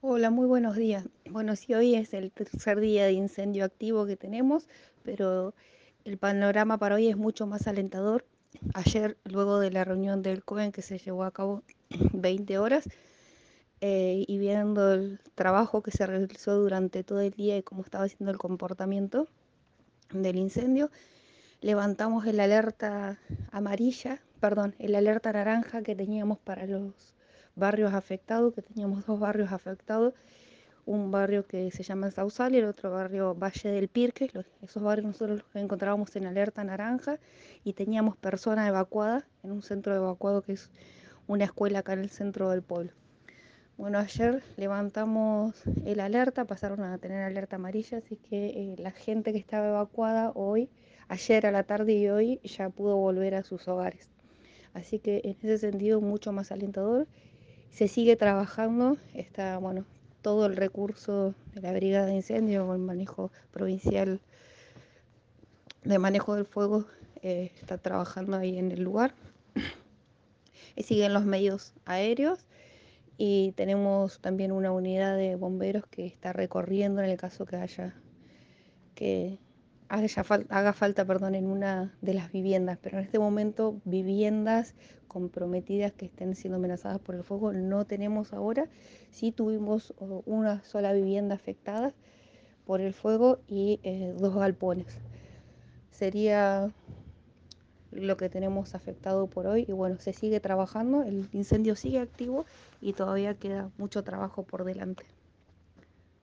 Hola, muy buenos días. Bueno, sí, hoy es el tercer día de incendio activo que tenemos, pero el panorama para hoy es mucho más alentador. Ayer, luego de la reunión del COEN que se llevó a cabo 20 horas, y viendo el trabajo que se realizó durante todo el día y cómo estaba siendo el comportamiento del incendio, levantamos el alerta amarilla, perdón, el alerta naranja que teníamos para los barrios afectados, que teníamos dos barrios afectados, un barrio que se llama El Sausal y el otro barrio Valle del Pirque. Esos barrios nosotros los encontrábamos en alerta naranja y teníamos personas evacuadas en un centro evacuado que es una escuela acá en el centro del pueblo. Bueno, ayer levantamos el alerta, pasaron a tener alerta amarilla, así que la gente que estaba evacuada hoy, ayer a la tarde y hoy ya pudo volver a sus hogares. Así que en ese sentido mucho más alentador. Se sigue trabajando, está bueno, todo el recurso de la brigada de incendio o el manejo provincial de manejo del fuego, está trabajando ahí en el lugar. Siguen los medios aéreos y tenemos también una unidad de bomberos que está recorriendo en el caso que haga falta, perdón, en una de las viviendas, pero en este momento viviendas comprometidas que estén siendo amenazadas por el fuego no tenemos ahora. Sí tuvimos una sola vivienda afectada por el fuego y dos galpones. Sería lo que tenemos afectado por hoy y bueno, se sigue trabajando, el incendio sigue activo y todavía queda mucho trabajo por delante.